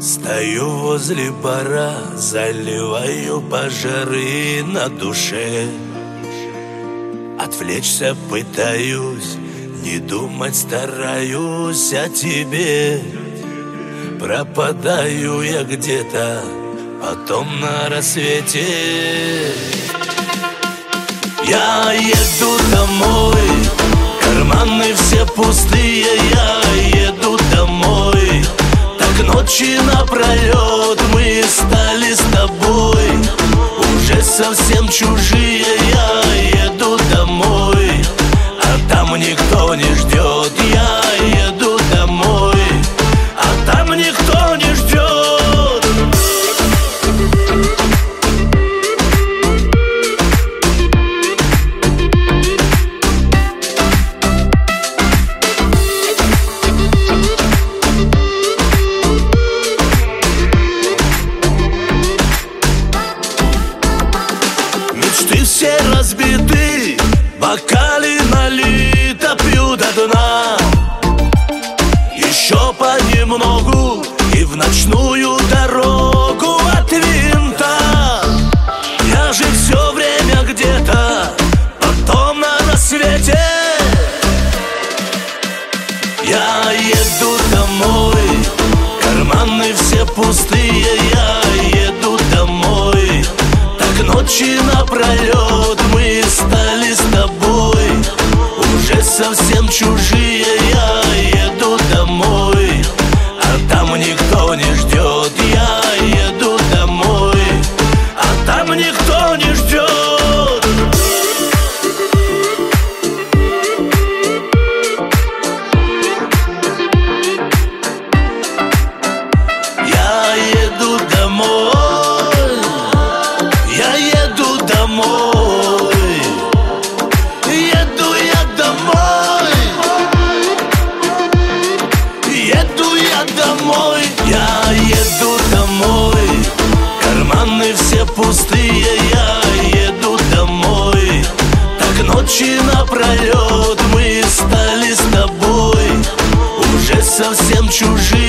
Стою возле бара, заливаю пожары на душе. Отвлечься пытаюсь, не думать стараюсь о тебе. Пропадаю я где-то, потом на рассвете. Я еду домой, карманы все пустые, я еду домой. Так ночи напролет мы стали с тобой уже совсем чужие. Я еду домой, а там никто не ждет. Я еду домой, а там никто не ждет. Мечты все разбиты, бокали налито, пью до дна. Еще понемногу и в ночную дорогу от винта. Я же все время где-то, потом на рассвете. Я еду домой, карманы все пустые, я еду домой. Так ночи напролет мы стали с тобой уже совсем чужие. Я еду домой, а там никто не ждет. Я еду домой, а там никто не ждет. Я еду домой, я еду домой, еду я домой, еду я домой. Я еду домой, карманы все пустые, я еду домой. Так ночи напролет мы стали с тобой уже совсем чужие.